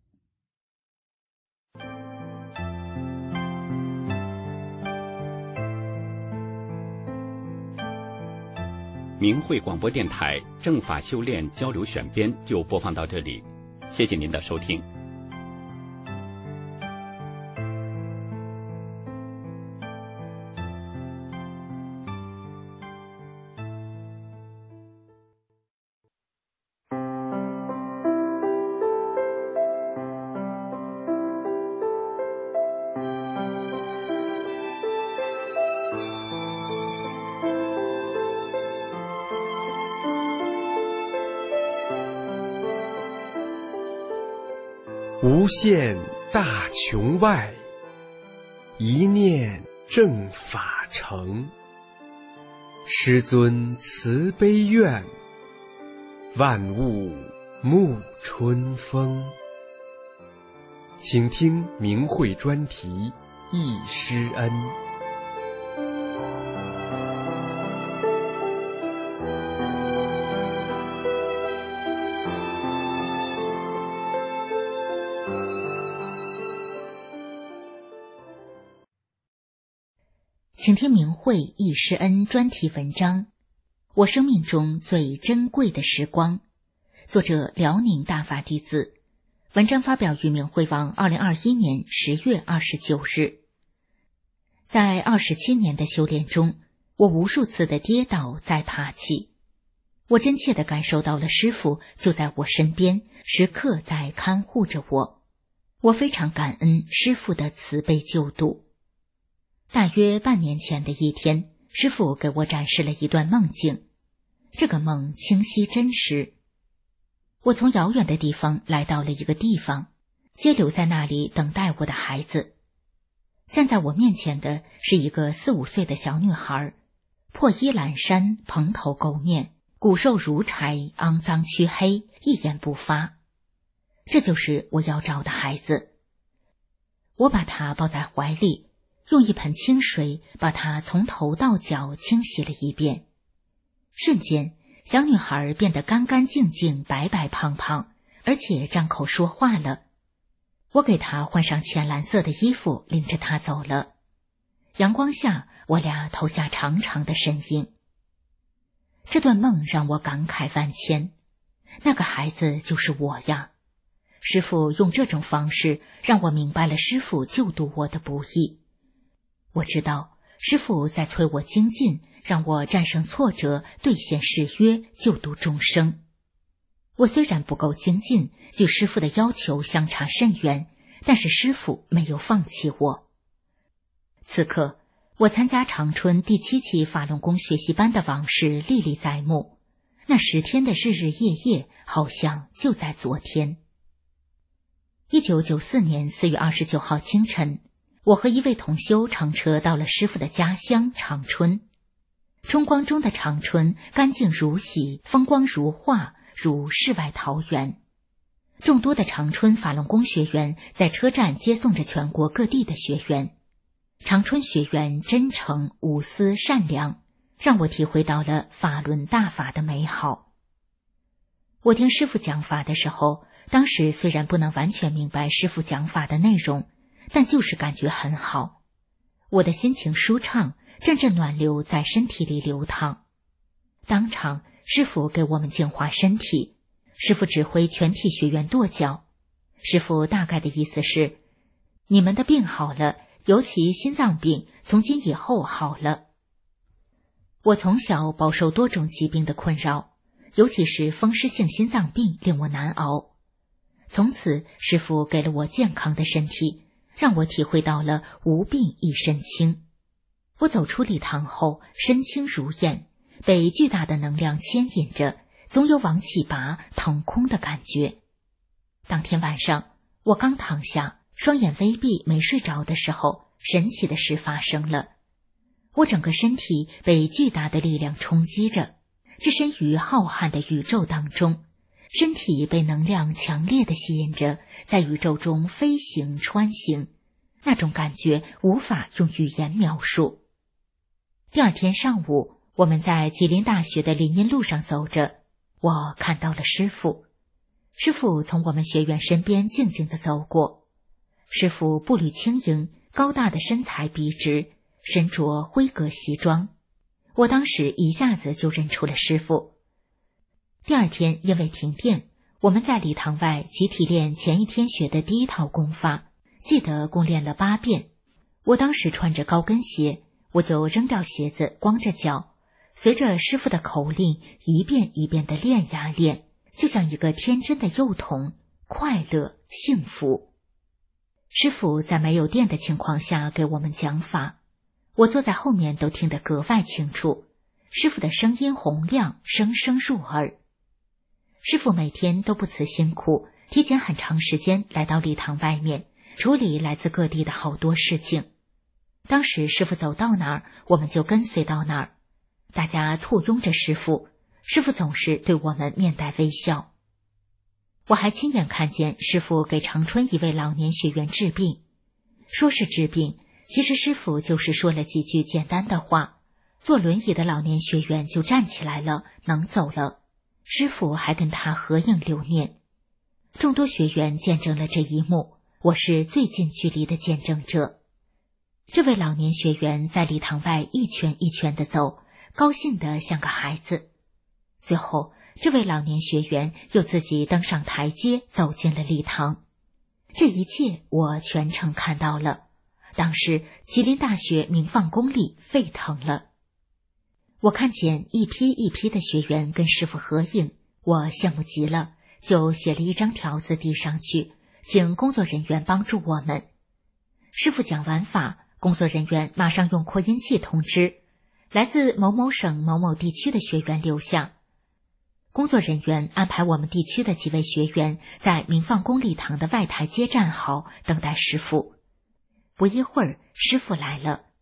明慧广播电台正法修炼交流选编就播放到这里，谢谢您的收听。 无限大穹外，一念正法成。师尊慈悲愿，万物沐春风。请听明慧专题忆师恩。 请听明慧忆师恩专题文章《我生命中最珍贵的时光》，作者辽宁大法弟子，文章发表于明慧网二零二一年十月二十九日。在二十七年的修炼中，我无数次的跌倒再爬起，我真切地感受到了师父就在我身边，时刻在看护着我。我非常感恩师父的慈悲救度。大约半年前的一天，师父给我展示了一段梦境，这个梦清晰真实。我从遥远的地方来到了一个地方，接留在那里等待我的孩子。站在我面前的是一个四五岁的小女孩， 破衣烂衫，蓬头垢面，骨瘦如柴，肮脏黢黑，一言不发。这就是我要找的孩子。我把他抱在怀里，用一盆清水把他从头到脚清洗了一遍。瞬间，小女孩变得干干净净，白白胖胖，而且张口说话了。我给她换上浅蓝色的衣服，领着她走了。阳光下，我俩投下长长的身影。这段梦让我感慨万千，那个孩子就是我呀。师父用这种方式让我明白了师父救度我的不易。我知道师父在催我精进，让我战胜挫折，兑现誓约，救度众生。我虽然不够精进，距师父的要求相差甚远，但是师父没有放弃我。此刻我参加长春第七期法轮功学习班的往事历历在目，那十天的日日夜夜好像就在昨天。一九九四年四月二十九号清晨，我和一位同修乘车到了师父的家乡长春。春光中的长春干净如洗，风光如画，如世外桃源。众多的长春法轮功学员在车站接送着全国各地的学员。长春学员真诚、无私、善良，让我体会到了法轮大法的美好。我听师父讲法的时候，当时虽然不能完全明白师父讲法的内容，但就是感觉很好。我的心情舒畅，阵阵暖流在身体里流淌。当场，师父给我们净化身体，师父指挥全体学员跺脚。师父大概的意思是，你们的病好了，尤其心脏病，从今以后好了。我从小饱受多种疾病的困扰，尤其是风湿性心脏病令我难熬。从此，师父给了我健康的身体，让我体会到了无病一身轻。我走出礼堂后，身轻如燕，被巨大的能量牵引着，总有往起拔、腾空的感觉。当天晚上，我刚躺下，双眼微闭没睡着的时候，神奇的事发生了。我整个身体被巨大的力量冲击着，置身于浩瀚的宇宙当中，身体被能量强烈的吸引着，在宇宙中飞行穿行，那种感觉无法用语言描述。第二天上午，我们在吉林大学的林荫路上走着，我看到了师父。师父从我们学员身边静静地走过。师父步履轻盈，高大的身材笔直，身着灰格西装。我当时一下子就认出了师父。第二天因为停电，我们在礼堂外集体练前一天学的第一套功法，记得共练了八遍。我当时穿着高跟鞋，我就扔掉鞋子，光着脚，随着师父的口令一遍一遍地练呀练，就像一个天真的幼童，快乐幸福。师父在没有电的情况下给我们讲法，我坐在后面都听得格外清楚，师父的声音洪亮，声声入耳。师父每天都不辞辛苦，提前很长时间来到礼堂外面，处理来自各地的好多事情。当时师父走到哪儿，我们就跟随到哪儿，大家簇拥着师父，师父总是对我们面带微笑。我还亲眼看见师父给长春一位老年学员治病，说是治病，其实师父就是说了几句简单的话，坐轮椅的老年学员就站起来了，能走了。师父还跟他合影留念。众多学员见证了这一幕，我是最近距离的见证者。这位老年学员在礼堂外一圈一圈地走，高兴得像个孩子。最后，这位老年学员又自己登上台阶，走进了礼堂。这一切我全程看到了。当时吉林大学鸣放功力沸腾了。我看见一批一批的学员跟师父合影，我羡慕极了，就写了一张条子递上去，请工作人员帮助我们。师父讲完法，工作人员马上用扩音器通知，来自某某省某某地区的学员留下。工作人员安排我们地区的几位学员在鸣放功礼堂的外台阶站好，等待师父。不一会儿，师父来了。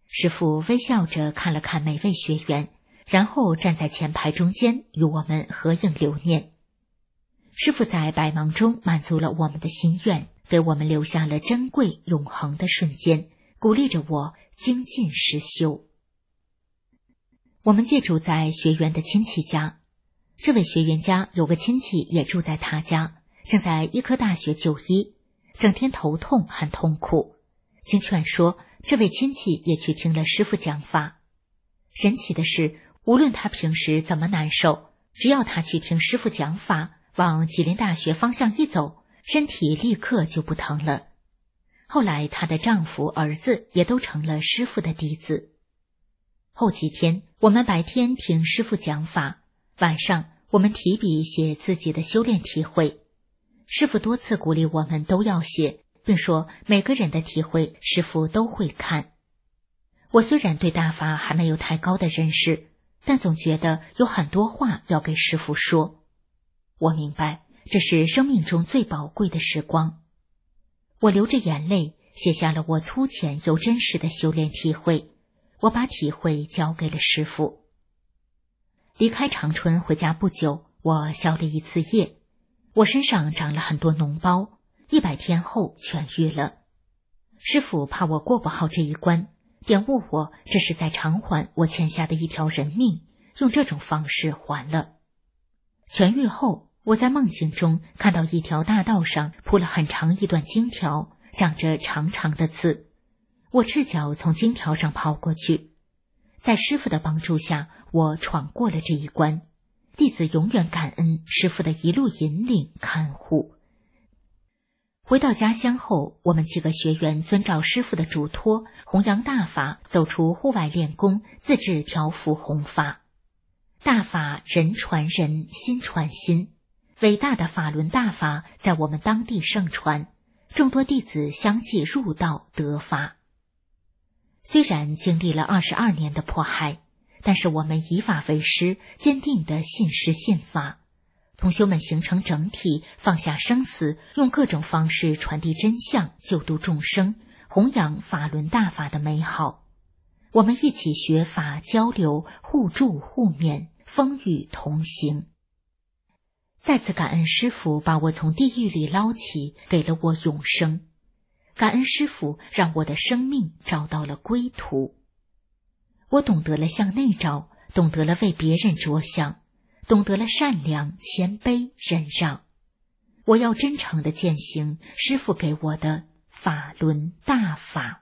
师父微笑着看了看每位学员，然后站在前排中间与我们合影留念。师父在百忙中满足了我们的心愿，给我们留下了珍贵永恒的瞬间，鼓励着我精进实修。我们借住在学员的亲戚家，这位学员家有个亲戚也住在他家，正在医科大学就医，整天头痛很痛苦。经劝说，这位亲戚也去听了师父讲法。神奇的是，无论他平时怎么难受，只要他去听师父讲法，往吉林大学方向一走，身体立刻就不疼了。后来她的丈夫、儿子也都成了师父的弟子。后几天，我们白天听师父讲法，晚上我们提笔写自己的修炼体会。师父多次鼓励我们都要写，并说每个人的体会师父都会看。我虽然对大法还没有太高的认识，但总觉得有很多话要给师父说。我明白，这是生命中最宝贵的时光。我流着眼泪写下了我粗浅又真实的修炼体会，我把体会交给了师父。离开长春回家不久，我消了一次业，我身上长了很多脓包，一百天后痊愈了。师父怕我过不好这一关，点悟我这是在偿还我欠下的一条人命，用这种方式还了。痊愈后，我在梦境中看到一条大道上铺了很长一段荆条，长着长长的刺。我赤脚从荆条上跑过去，在师父的帮助下，我闯过了这一关。弟子永远感恩师父的一路引领看护。回到家乡后，我们几个学员遵照师父的嘱托，弘扬大法，走出户外练功，自制条幅弘法。大法人传人，心传心，伟大的法轮大法在我们当地盛传，众多弟子相继入道得法。虽然经历了二十二年的迫害，但是我们以法为师，坚定地信师信法。同修们形成整体，放下生死，用各种方式传递真相，救度众生，弘扬法轮大法的美好。我们一起学法交流，互助互勉，风雨同行。再次感恩师父把我从地狱里捞起，给了我永生。感恩师父让我的生命找到了归途。我懂得了向内找，懂得了为别人着想，懂得了善良、谦卑、忍让。我要真诚地践行师父给我的法轮大法。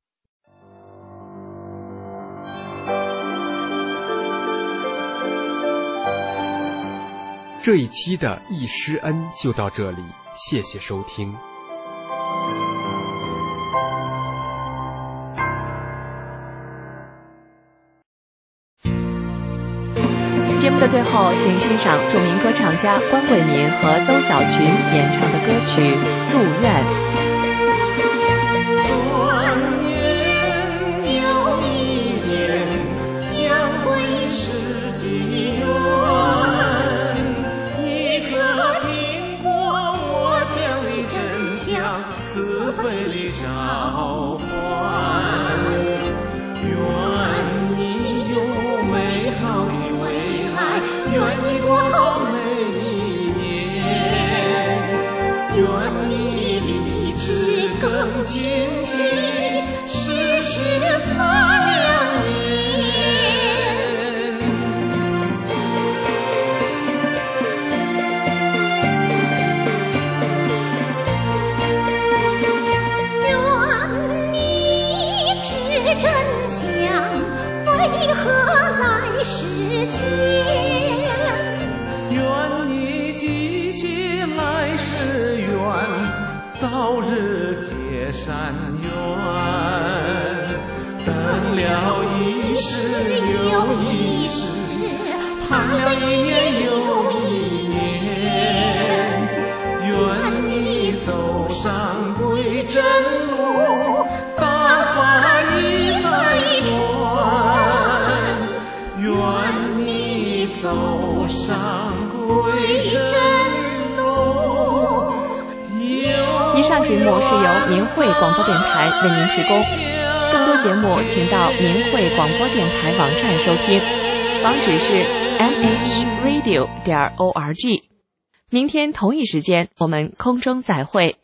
这一期的易师恩就到这里，谢谢收听。 节目的最后，请欣赏著名歌唱家关伟民和邹小群演唱的歌曲《祝愿》。 慈悲里召唤，愿你有美好的未来，愿你过好每一年，愿你立志更清晰，时时擦亮眼。真相为何来世间？愿你记起来世缘，早日结善缘。等了一世又一世，盼了一年又一年。愿你走上归真路，大法一再传，愿你走上归真路。 以上节目是由明慧广播电台为您提供，更更多节目请到明慧广播电台网站收听，网址是 m h radio 点 org。明天同一时间我们空中再会。